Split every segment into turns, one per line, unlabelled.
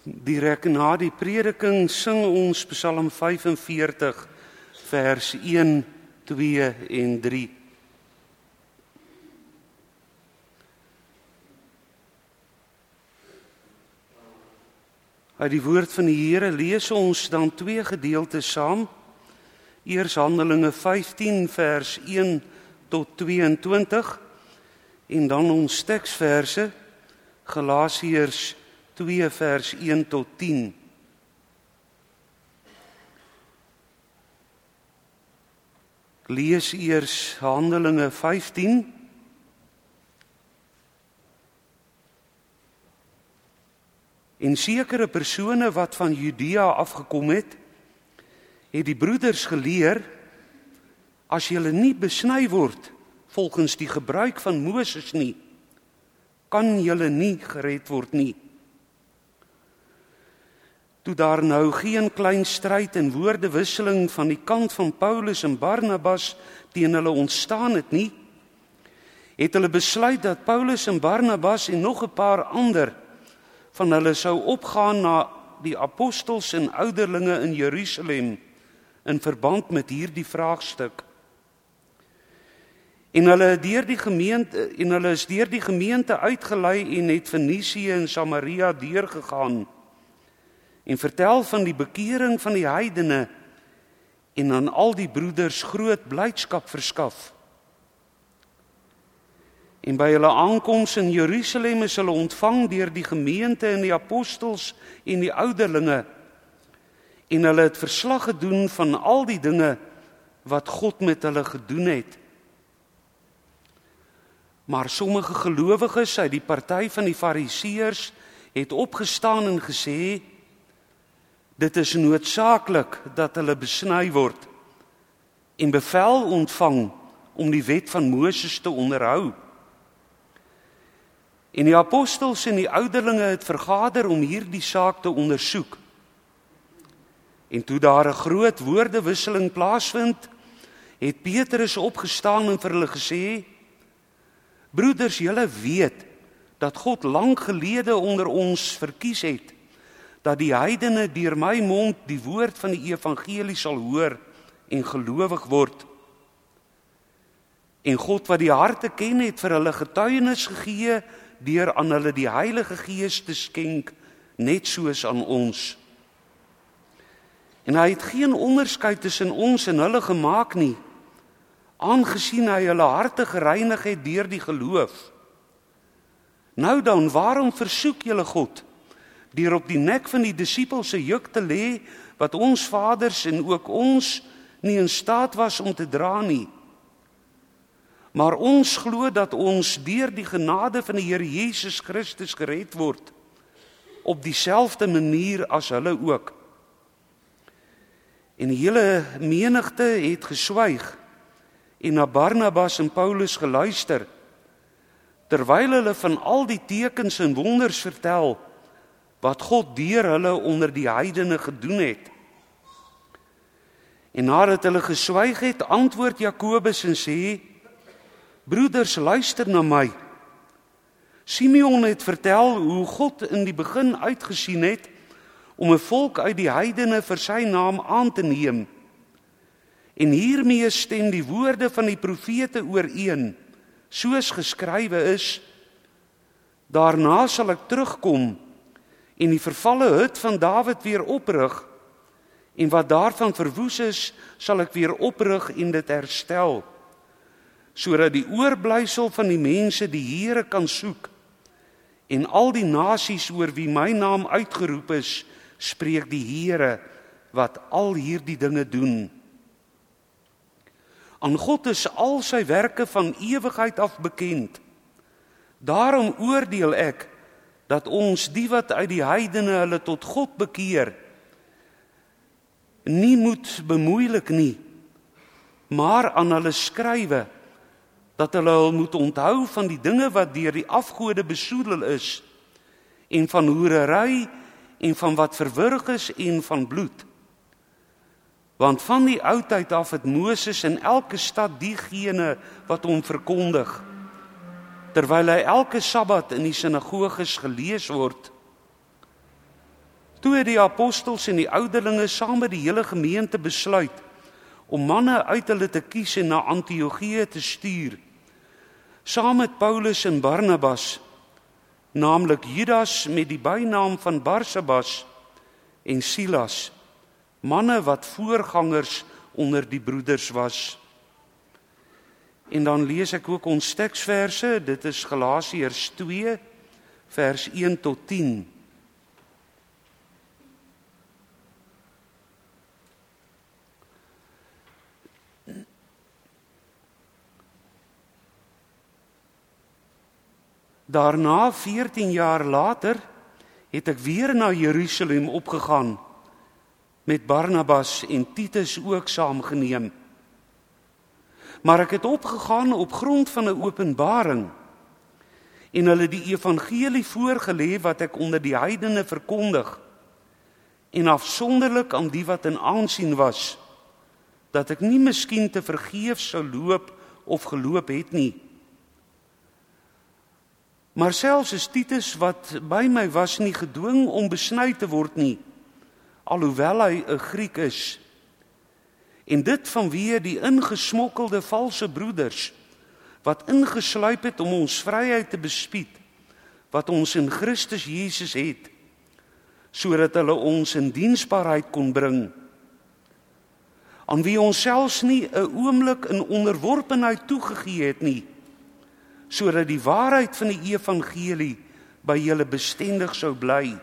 Direk na die prediking sing ons Psalm 45 vers 1, 2 en 3. Uit die woord van die Here lees ons dan twee gedeeltes saam. Eers Handelinge 15 vers 1 tot 22 en dan ons teksverse Galasiërs 2 vers 1 tot 10. Ek lees eers Handelinge 15. En sekere persone wat van Judea afgekom het die broeders geleer, as julle nie besny word volgens die gebruik van Moses nie, kan julle nie gered word nie. Toe daar nou geen klein stryd en woordewisseling van die kant van Paulus en Barnabas teen hulle ontstaan het nie, het hulle besluit dat Paulus en Barnabas en nog 'n paar ander van hulle sou opgaan na die apostels en ouderlinge in Jerusalem in verband met hierdie vraagstuk. En hulle is deur die gemeente uitgelei en het Fenisië en Samaria deurgegaan en vertel van die bekering van die heidene en aan al die broeders groot blydskap verskaf. En by hulle aankoms in Jerusalem is hulle ontvang deur die gemeente en die apostels en die ouderlinge. En hulle het verslag gedoen van al die dinge wat God met hulle gedoen het. Maar sommige gelowiges uit die party van die Fariseërs het opgestaan en gesê, dit is noodsaaklik dat hulle besny word en bevel ontvang om die wet van Moses te onderhou. En die apostels en die ouderlinge het vergader om hierdie saak te ondersoek. En toe daar 'n groot woordewisseling plaasvind, het Petrus opgestaan en vir hulle gesê, broeders, julle weet dat God lank gelede onder ons verkies het, dat die heidene deur my mond die woord van die evangelie sal hoor en gelowig word. En God wat die harte ken het vir hulle getuienis gegee, deur aan hulle die Heilige Gees te skenk, net soos aan ons. En hy het geen onderskeid tussen ons en hulle gemaak nie, aangesien hy hulle harte gereinig het deur die geloof. Nou dan, waarom versoek julle God, deur op die nek van die disippels se juk te lê, wat ons vaders en ook ons nie in staat was om te dra nie? Maar ons glo dat ons deur die genade van die Here Jesus Christus gered word, op dieselfde manier as hulle ook. En die hele menigte het geswyg en na Barnabas en Paulus geluister, terwyl hulle van al die tekens en wonders vertel, wat God deur hulle onder die heidene gedoen het. En nadat hulle geswyg het, antwoord Jakobus en sê, broeders, luister na my. Simeon het vertel hoe God in die begin uitgesien het om 'n volk uit die heidene vir sy naam aan te neem. En hiermee stem die woorde van die profete ooreen, soos geskrywe is, daarna sal ek terugkom en die vervalle hut van Dawid weer oprig, en wat daarvan verwoes is, sal ek weer oprig en dit herstel, sodat die oorblysel van die mense die Here kan soek, en al die nasies oor wie my naam uitgeroep is, spreek die Here, wat al hierdie dinge doen. Aan God is al sy werke van ewigheid af bekend. Daarom oordeel ek, dat ons die wat uit die heidene hulle tot God bekeer, nie moet bemoeilik nie, maar aan hulle skrywe, dat hulle moet onthou van die dinge wat deur die afgode besoedel is, en van hoerery, en van wat verwrig is, en van bloed. Want van die oudheid af het Moses in elke stad diegene wat hom verkondig, terwyl hy elke Sabbat in die sinagoges gelees word. Toe het die apostels en die ouderlinge saam met die hele gemeente besluit om manne uit hulle te kies en na Antiochië te stuur, saam met Paulus en Barnabas, naamlik Judas met die bynaam van Barsabas en Silas, manne wat voorgangers onder die broeders was. En dan lees ek ook ons teksverse, dit is Galasiërs 2, vers 1 tot 10. Daarna, 14 jaar later, het ek weer na Jerusalem opgegaan, met Barnabas en Titus ook saamgeneem. Maar ek het opgegaan op grond van 'n openbaring, en hulle die evangelie voorgelê wat ek onder die heidene verkondig, en afsonderlik aan die wat in aansien was, dat ek nie miskien te vergeefs sou loop of geloop het nie. Maar selfs is Titus wat by my was nie gedwing om besny te word nie, alhoewel hy 'n Griek is. En dit vanweë die ingesmokkelde valse broeders, wat ingesluip het om ons vryheid te bespied, wat ons in Christus Jesus het, sodat hulle ons in diensbaarheid kon bring, aan wie ons selfs nie 'n oomblik in onderworpenheid toegegee het nie, sodat die waarheid van die evangelie by julle bestendig sou bly.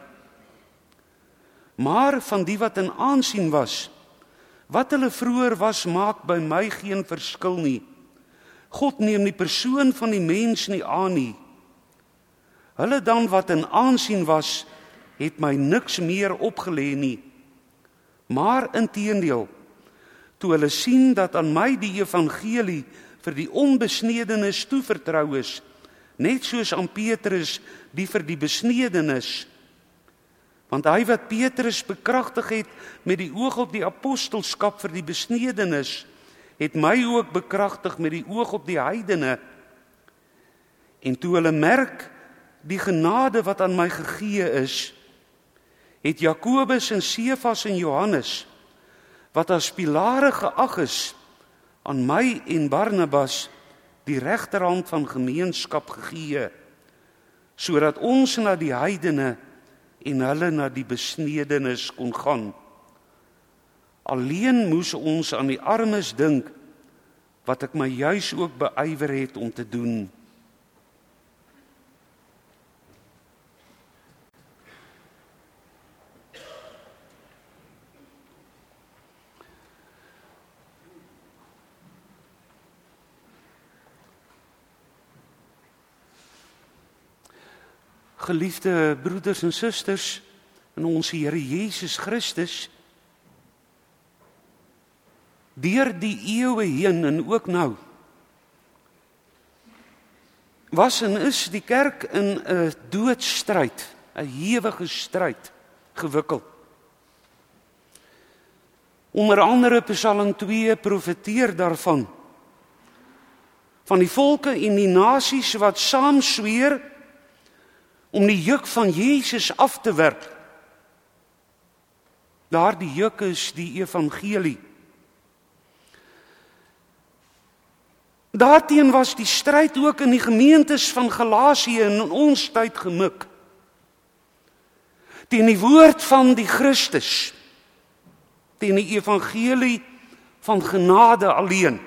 Maar van die wat in aansien was, wat hulle vroeër was, maak by my geen verskil nie. God neem die persoon van die mens nie aan nie. Hulle dan wat in aansien was, het my niks meer opgelê nie. Maar inteendeel, toe hulle sien dat aan my die evangelie vir die onbesnedenis toevertrou is, net soos aan Petrus die vir die besnedenis. Want hy wat Petrus bekragtig het met die oog op die apostelskap vir die besnedenis, het my ook bekragtig met die oog op die heidene. En toe hulle merk die genade wat aan my gegee is, het Jakobus en Sefas en Johannes, wat as pilare geag is, aan my en Barnabas die regterhand van gemeenskap gegee, sodat ons na die heidene en hulle na die besnedenis kon gaan. Alleen moes ons aan die armes dink, wat ek my juis ook beywer het om te doen. Geliefde broeders en susters in ons Here Jesus Christus, deur die eeue heen en ook nou, was en is die kerk in 'n doodstryd, 'n ewige stryd gewikkeld. Onder andere Psalm 2 profeteer daarvan, van die volke en die nasies wat saam sweer om die juk van Jesus af te werp. Daardie juk is die evangelie. Daarteen was die stryd ook in die gemeentes van Galasië en in ons tyd gemik. Teen die woord van die Christus, teen die evangelie van genade alleen,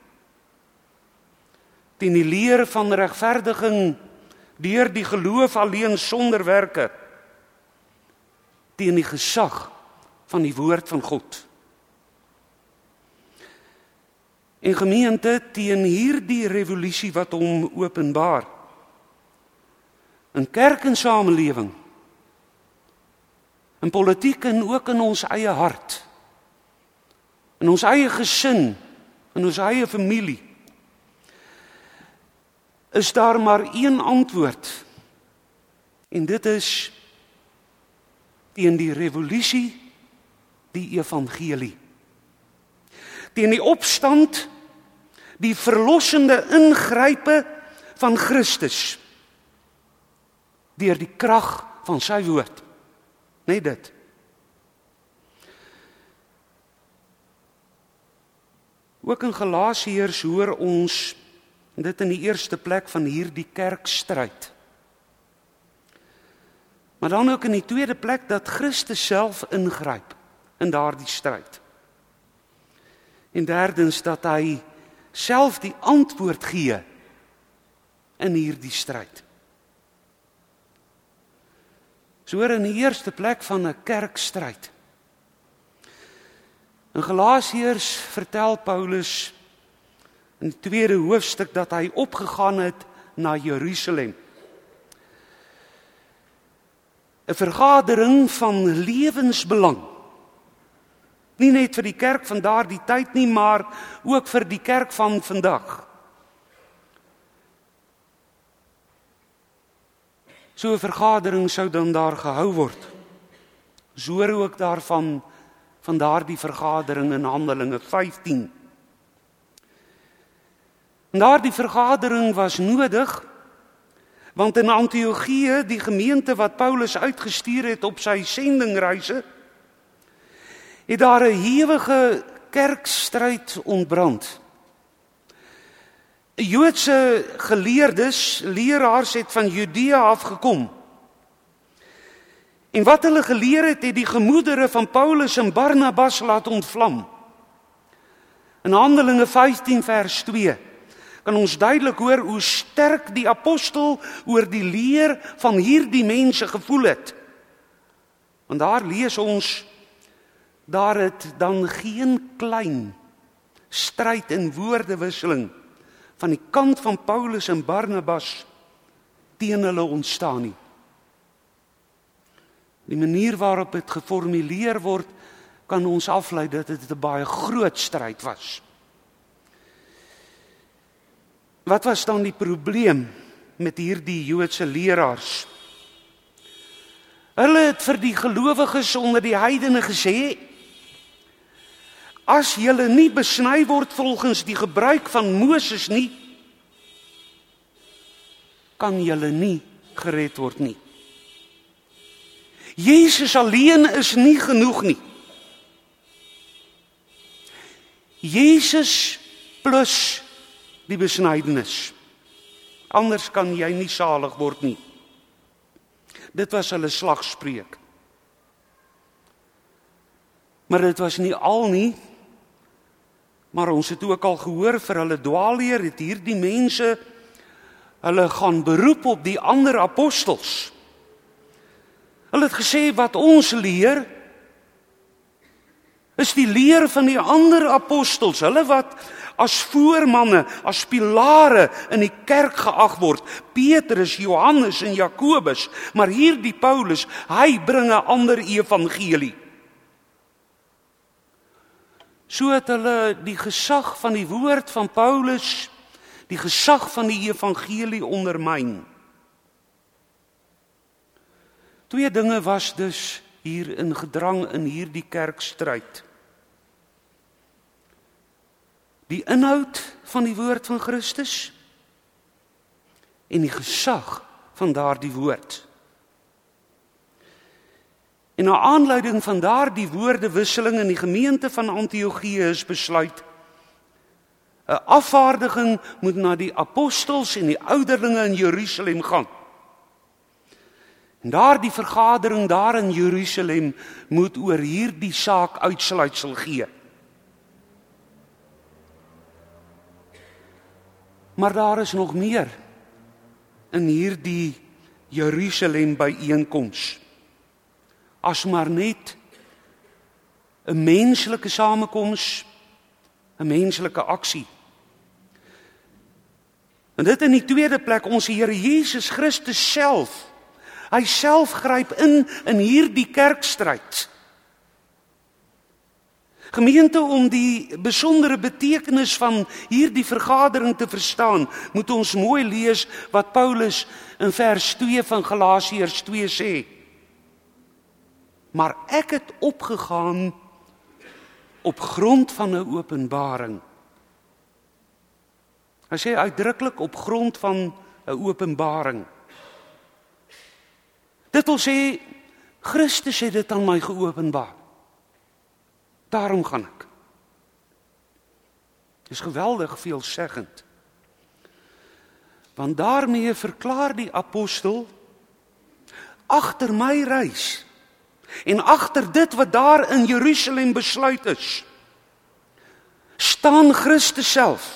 teen die leer van regverdiging deur die geloof alleen sonder werke, teen die gesag van die woord van God. En gemeente, teen hierdie revolusie wat hom openbaar, in kerk en samelewing, in politiek en ook in ons eie hart, in ons eie gesin, in ons eie familie, is daar maar een antwoord, en dit is teen die revolusie, die evangelie. Teen die opstand, die verlossende ingrype van Christus, deur die krag van sy woord. Net dit, Ook in Galasiërs hoor ons dit in die eerste plek van hierdie kerkstryd. Maar dan ook in die tweede plek dat Christus self ingryp in daardie stryd. En derdens dat hy self die antwoord gee in hierdie stryd. So hoor in die eerste plek van 'n kerkstryd. In Galasiërs vertel Paulus in die tweede hoofstuk dat hy opgegaan het na Jerusalem. 'n Vergadering van lewensbelang. Nie net vir die kerk van daardie tyd nie, maar ook vir die kerk van vandag. So 'n vergadering sou dan daar gehou word. Ons hoor ook daarvan van daardie vergadering in Handelinge 15. En daardie vergadering was nodig, want in Antiochië, die gemeente wat Paulus uitgestuur het op sy sendingreise, het daar 'n hewige kerkstryd ontbrand. Joodse geleerdes, leraars het van Judea afgekom. En wat hulle geleer het, het die gemoedere van Paulus en Barnabas laat ontvlam. In Handelinge 15 vers 2 kan ons duidelik hoor hoe sterk die apostel oor die leer van hierdie mense gevoel het. Want daar lees ons, daar het dan geen klein stryd en woordewisseling van die kant van Paulus en Barnabas teen hulle ontstaan nie. Die manier waarop dit geformuleer word, kan ons aflei dat dit 'n baie groot stryd was. Wat was dan die probleem met hierdie Joodse leraars? Hulle het vir die gelowiges onder die heidene gesê, as julle nie besny word volgens die gebruik van Moses nie, kan julle nie gered word nie. Jesus alleen is nie genoeg nie. Jesus plus die besnydenis. Anders kan jy nie salig word nie. Dit was hulle slagspreuk. Maar dit was nie al nie, maar ons het ook al gehoor vir hulle dwaalleer, het hierdie mense, hulle gaan beroep op die ander apostels. Hulle het gesê wat ons leer, is die leer van die ander apostels, hulle wat as voormanne, as pilare in die kerk geag word, Petrus, Johannes en Jakobus, maar hierdie Paulus, hy bring 'n ander evangelie. So het hulle die gesag van die woord van Paulus, die gesag van die evangelie ondermyn. Twee dinge was dus hier in gedrang in hierdie kerkstryd. Die inhoud van die woord van Christus en die gesag van daardie woord. En na aanleiding van daardie woordewisseling in die gemeente van Antiochië is besluit, 'n afvaardiging moet na die apostels en die ouderlinge in Jerusalem gaan. En daardie vergadering daar in Jerusalem moet oor hierdie saak uitsluitsel gee. Maar daar is nog meer in hierdie Jerusalem byeenkoms. As maar net 'n menslike samekoms, 'n menslike aksie. En dit in die tweede plek, ons Here Jesus Christus self. Hy self gryp in hierdie kerkstryd. Gemeente, om die besondere betekenis van hierdie vergadering te verstaan, moet ons mooi lees wat Paulus in vers 2 van Galasiërs 2 sê. Maar ek het opgegaan op grond van 'n openbaring. Hy sê uitdruklik op grond van 'n openbaring. Dit wil sê, Christus het dit aan my geopenbaar. Daarom gaan ek. Dis geweldig veelzeggend. Want daarmee verklaar die apostel, agter my reis, en agter dit wat daar in Jerusalem besluit is, staan Christus self.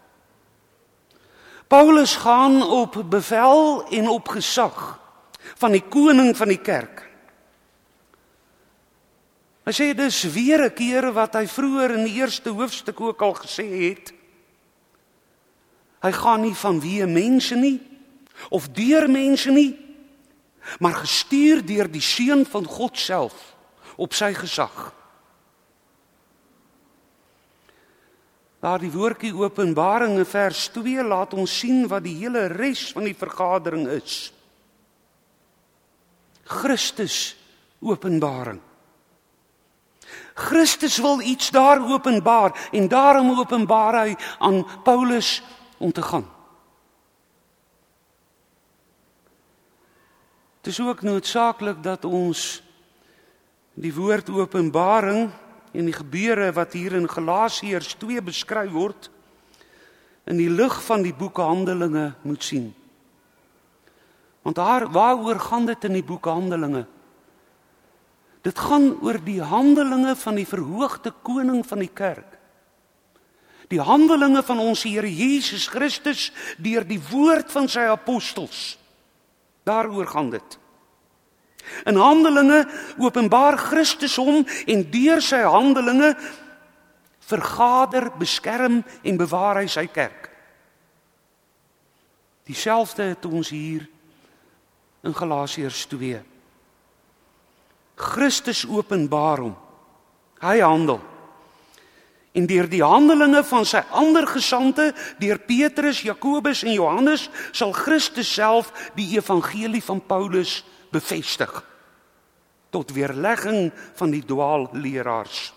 Paulus gaan op bevel en op gesag van die koning van die kerk. Hy sê dis weer 'n keer wat hy vroeër in die eerste hoofstuk ook al gesê het. Hy gaan nie vanweë mense nie, of deur mense nie, maar gestuur deur die Seun van God self, op sy gesag. Daar die woordjie Openbaring in vers 2 laat ons sien wat die hele res van die vergadering is. Christus openbaring. Christus wil iets daar openbaar en daarom openbaar hy aan Paulus om te gaan. Het is ook noodsaaklik dat ons die woord openbaring en die gebeure wat hier in Galasiërs 2 beskryf word, in die lig van die boek Handelinge moet sien. Want waaroor gaan dit in die boek Handelinge? Dit gaan oor die handelinge van die verhoogde koning van die kerk. Die handelinge van ons Here Jesus Christus deur die woord van sy apostels. Daaroor gaan dit. In Handelinge openbaar Christus hom en deur sy handelinge vergader, beskerm en bewaar hy sy kerk. Dieselfde het ons hier in Galasiërs 2. Christus openbaar hom. Hy handel. En deur die handelinge van sy ander gesande, deur Petrus, Jakobus en Johannes, sal Christus self die evangelie van Paulus bevestig, tot weerlegging van die dwaalleraars.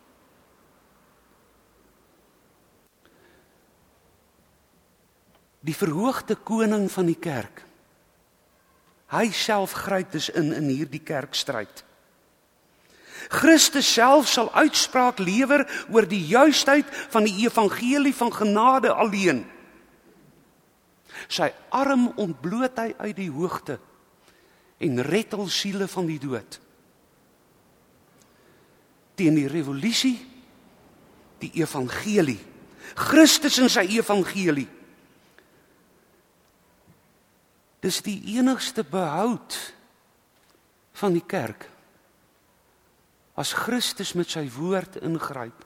Die verhoogde koning van die kerk, hy self gryp dus in hierdie kerkstryd. Christus self sal uitspraak lewer oor die juistheid van die evangelie van genade alleen. Sy arm ontbloot hy uit die hoogte en red al siele van die dood. Teen die revolusie, die evangelie. Christus en sy evangelie. Dis die enigste behoud van die kerk. As Christus met sy woord ingryp.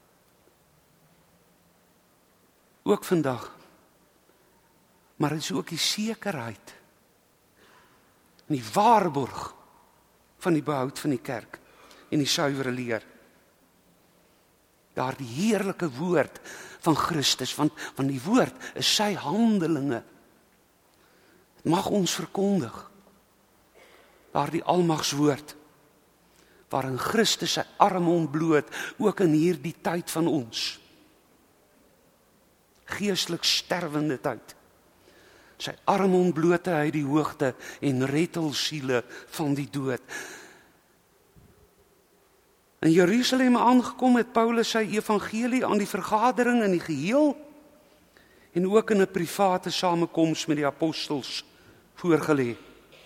Ook vandag. Maar dit is ook die sekerheid en die waarborg van die behoud van die kerk en die suiwere leer. Daar die heerlike woord van Christus, want die woord is sy handelinge. Het mag ons verkondig. Daar die almagswoord, waarin Christus sy arm ontbloot, ook in hierdie tyd van ons. Geestelik sterwende tyd. Sy arm ontbloot hy die hoogte en red al siele van die dood. In Jerusalem aangekom het Paulus sy evangelie aan die vergadering in die geheel en ook in 'n private samekoms met die apostels voorgelê.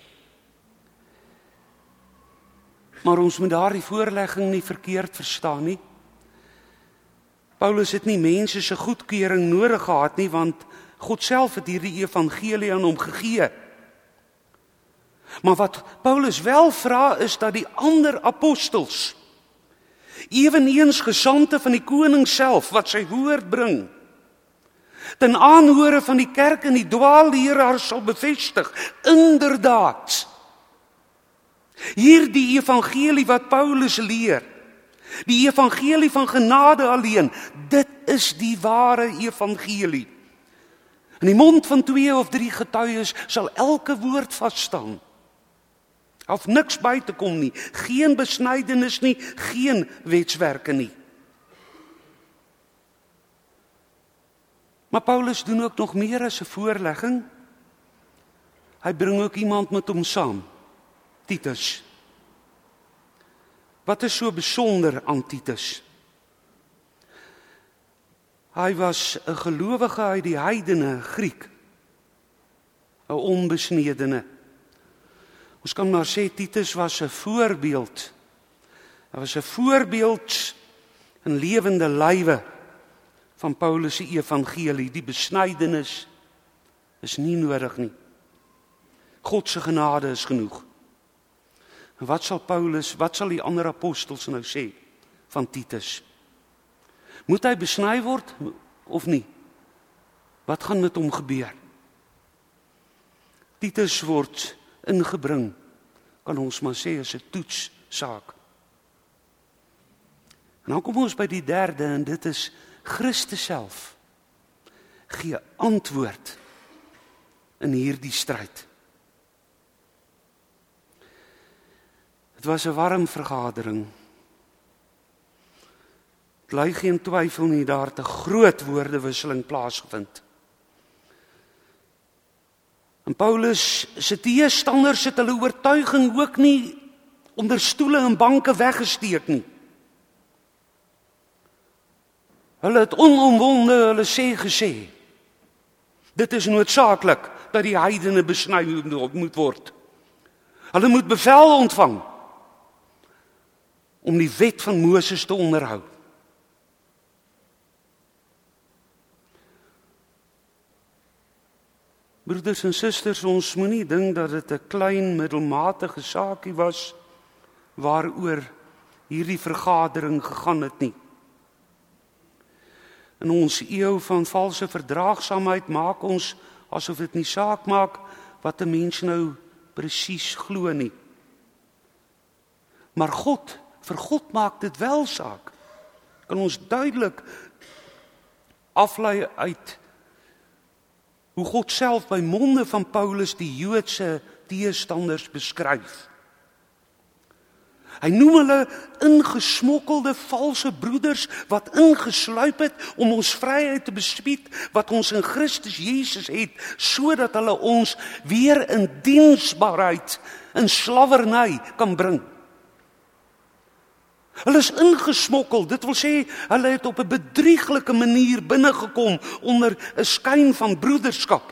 Maar ons moet daardie voorlegging nie verkeerd verstaan nie. Paulus het nie mense se goedkeuring nodig gehad nie, want God self het hierdie evangelie aan hom gegee. Maar wat Paulus wel vra is dat die ander apostels, eweneens gesande van die koning self, wat sy woord bring, ten aanhore van die kerk en die dwaalleraars sal bevestig, inderdaad, hierdie evangelie wat Paulus leer, die evangelie van genade alleen, dit is die ware evangelie. In die mond van 2 of 3 getuies sal elke woord vasstaan. Of niks by te kom nie, geen besnydenis nie, geen wetswerke nie. Maar Paulus doen ook nog meer as 'n voorlegging. Hy bring ook iemand met hom saam, Titus. Wat is so besonder aan Titus? Hy was 'n gelowige uit die heidene, Griek, 'n onbesnedene. Ons kan maar sê Titus was 'n voorbeeld. Hy was 'n voorbeeld in lewende lywe van Paulus se evangelie. Die besnydenis is nie nodig nie. God se genade is genoeg. En wat sal die ander apostels nou sê van Titus? Moet hy besny word of nie? Wat gaan met hom gebeur? Titus word ingebring, kan ons maar sê, as 'n toetssaak. En dan kom ons by die derde, en dit is Christus self gee antwoord in hierdie stryd. Dit was 'n warm vergadering. Het ly geen twyfel nie, daar het 'n groot woordewisseling plaasgevind. En Paulus se teestanders het hulle oortuiging ook nie onder stoele en banke weggesteek nie. Hulle het onomwonde hulle gesê, dit is noodsaaklik dat die heidene besny moet word. Hulle moet bevel ontvang om die wet van Moses te onderhou. Broeders en susters, ons moenie dink dat dit 'n klein middelmatige saakie was waaroor hierdie vergadering gegaan het nie. In ons eeu van valse verdraagsaamheid maak ons asof dit nie saak maak wat 'n mens nou presies glo nie. Maar vir God maak dit wel saak. Kan ons duidelik aflei uit hoe God self by monde van Paulus die Joodse teestanders beskryf. Hy noem hulle ingesmokkelde valse broeders wat ingesluip het om ons vryheid te bespied wat ons in Christus Jesus het, sodat hulle ons weer in diensbaarheid, in slawerny kan bring. Hulle is ingesmokkel, dit wil sê, hulle het op 'n bedrieglike manier binnegekom onder 'n skyn van broederskap.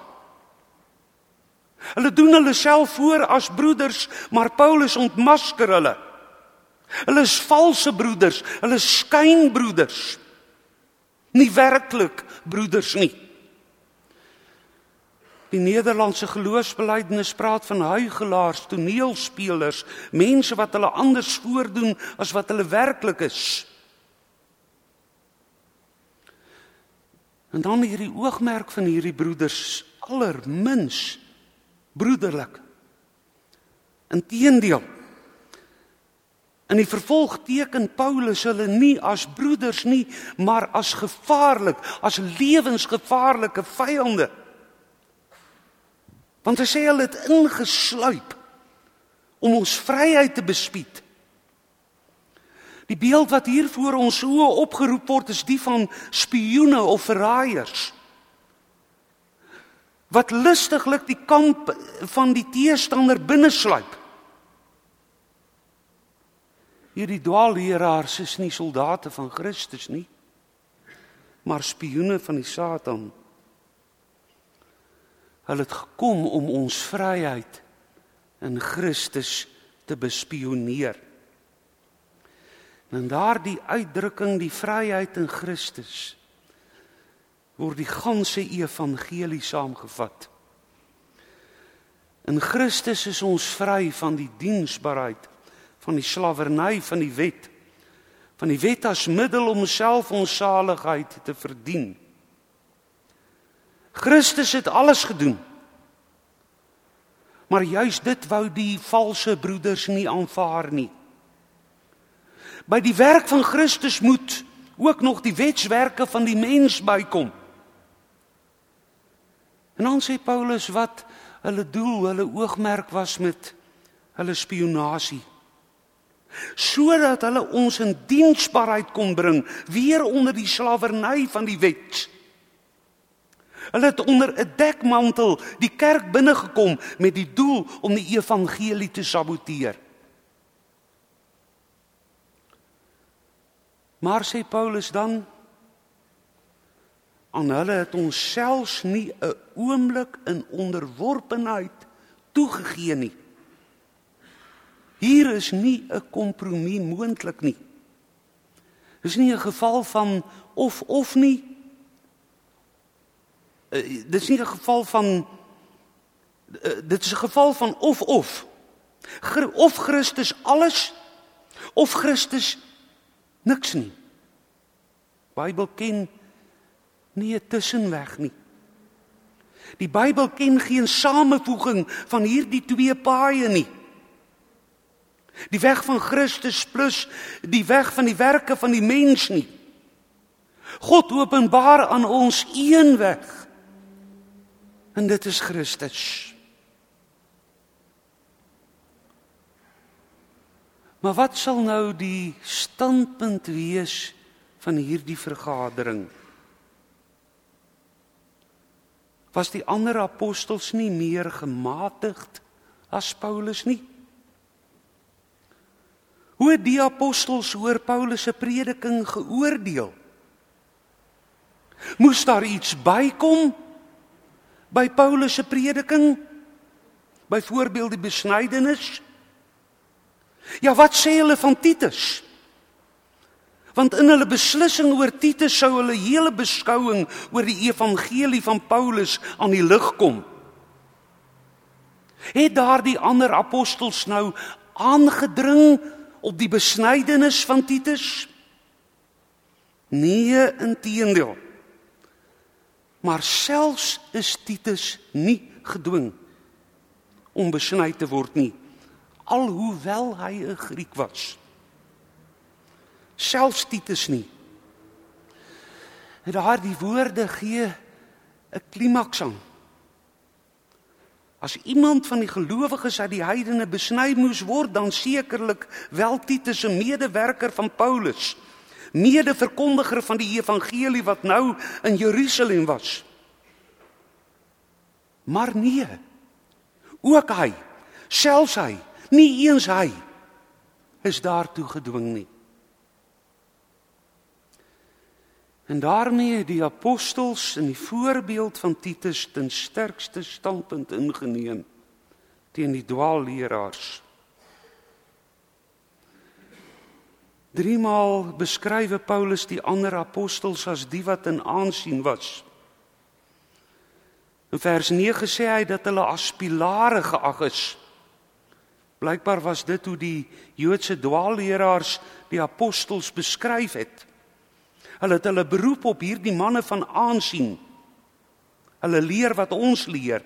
Hulle doen hulle self voor as broeders, maar Paulus ontmasker hulle. Hulle is valse broeders, hulle is skynbroeders, nie werklik broeders nie. Die Nederlandse geloofsbelijdenis praat van huigelaars, toneelspelers, mense wat hulle anders voordoen as wat hulle werklik is. En dan hierdie oogmerk van hierdie broeders, allermins broederlik. Inteendeel, in die vervolg teken Paulus hulle nie as broeders nie, maar as gevaarlik, as lewensgevaarlike vyande. Want hy sê hulle het ingesluip om ons vryheid te bespied. Die beeld wat hier voor ons oë opgeroep word is die van spioene of verraaiers, wat lustiglik die kamp van die teestander binnesluip. Hierdie dwaalleraars is nie soldate van Christus nie, maar spioene van die Satan. Hulle het gekom om ons vryheid in Christus te bespioneer. En daardie uitdrukking, die vryheid in Christus, word die ganse evangelie saamgevat. In Christus is ons vry van die diensbaarheid, van die slawerny van die wet as middel om self ons saligheid te verdien. Christus het alles gedoen, maar juis dit wou die valse broeders nie aanvaar nie. By die werk van Christus moet ook nog die wetswerke van die mens bykom. En dan sê Paulus wat hulle doel, hulle oogmerk was met hulle spionasie, sodat hulle ons in diensbaarheid kon bring, weer onder die slawerny van die wet. Hulle het onder 'n dekmantel die kerk binnegekom met die doel om die evangelie te saboteer. Maar sê Paulus dan, aan hulle het ons selfs nie 'n oomblik in onderworpenheid toegegee nie. Hier is nie 'n kompromie moontlik nie. Dis nie 'n geval van of nie. Dit is nie 'n geval van dit is 'n geval van of. Of Christus alles, of Christus niks nie. Bybel ken nie 'n tussenweg nie. Die Bybel ken geen samevoeging van hierdie twee paaie nie. Die weg van Christus plus die weg van die werke van die mens nie. God openbaar aan ons een weg. En dit is Christus. Maar wat sal nou die standpunt wees van hierdie vergadering? Was die ander apostels nie meer gematigd as Paulus nie? Hoe het die apostels oor Paulus se prediking geoordeel? Moes daar iets bykom by Paulus se prediking? Byvoorbeeld die besnydenis? Ja, wat sê hulle van Titus? Want in hulle beslissing oor Titus sou hulle hele beskouing oor die evangelie van Paulus aan die lig kom. Het daardie ander apostels nou aangedring op die besnydenis van Titus? Nee, inteendeel. Maar selfs is Titus nie gedwing om besny te word nie, alhoewel hy 'n Griek was. Selfs Titus nie. En daardie woorde gee 'n klimaks aan. As iemand van die gelowiges uit die heidene besny moes word, dan sekerlik wel Titus, 'n medewerker van Paulus, medeverkondiger van die evangelie wat nou in Jerusalem was. Maar nee, ook hy, selfs hy, nie eens hy, is daartoe gedwing nie. En daarmee het die apostels in die voorbeeld van Titus ten sterkste standpunt ingeneem teen die dwaalleraars. 3 maal beskryf Paulus die ander apostels as die wat in aansien was. In vers 9 sê hy dat hulle as pilare geag is. Blykbaar was dit hoe die Joodse dwaalleraars die apostels beskryf het. Hulle het hulle beroep op hierdie manne van aansien. Hulle leer wat ons leer.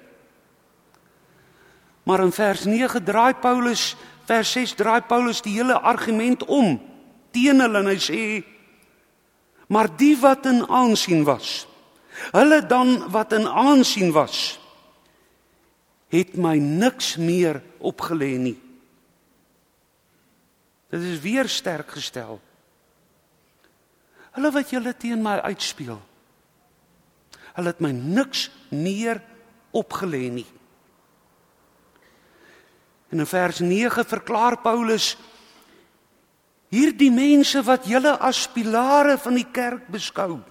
Maar in vers 9 vers 6 draai Paulus die hele argument om teen hulle en hy sê, maar die wat in aansien was, hulle dan wat in aansien was, het my niks meer opgelê nie. Dit is weer sterk gestel. Hulle wat julle teen my uitspeel, hulle het my niks meer opgelê nie. En in vers 9 verklaar Paulus, hierdie mense wat julle as pilare van die kerk beskou,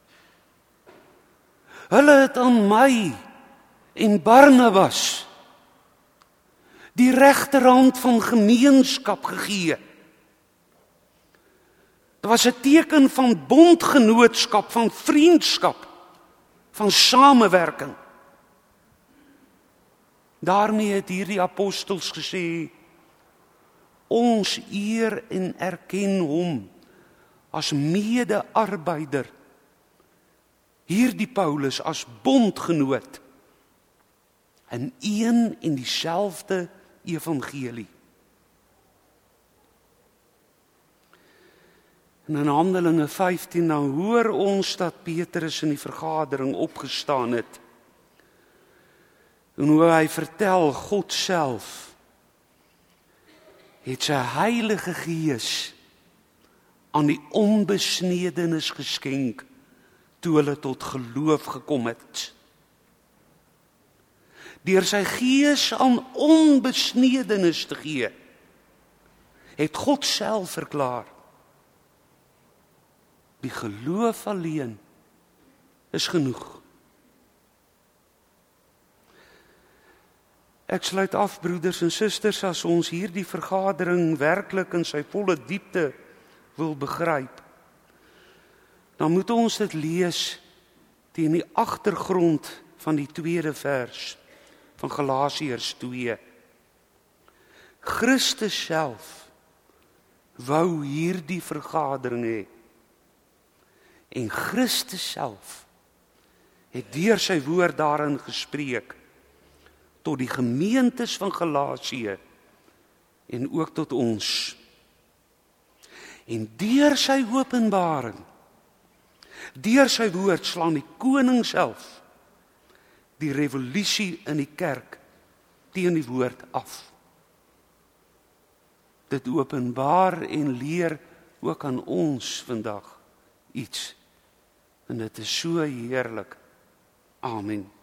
hulle het aan my en Barnabas die regterhand van gemeenskap gegee. Dit was 'n teken van bondgenootskap, van vriendskap, van samewerking. Daarmee het hierdie apostels gesê, ons eer en erken hom as mede-arbeider, hierdie Paulus as bondgenoot in een en dieselfde evangelie. En in Handelinge 15 dan hoor ons dat Petrus in die vergadering opgestaan het. En hoe hy vertel, God self het sy Heilige Gees aan die onbesnedenis geskenk toe hulle tot geloof gekom het. Deur sy Gees aan onbesnedenis te gee, het God self verklaar, die geloof alleen is genoeg. Ek sluit af, broeders en susters, as ons hierdie vergadering werklik in sy volle diepte wil begryp, dan moet ons dit lees teen die agtergrond van die tweede vers van Galasiërs 2. Christus self wou hierdie vergadering hê. En Christus self het deur sy woord daarin gespreek tot die gemeentes van Galasië en ook tot ons. En deur sy openbaring, deur sy woord slaan die koning self die revolusie in die kerk teen die woord af. Dit openbaar en leer ook aan ons vandag iets. En dit is so heerlik. Amen.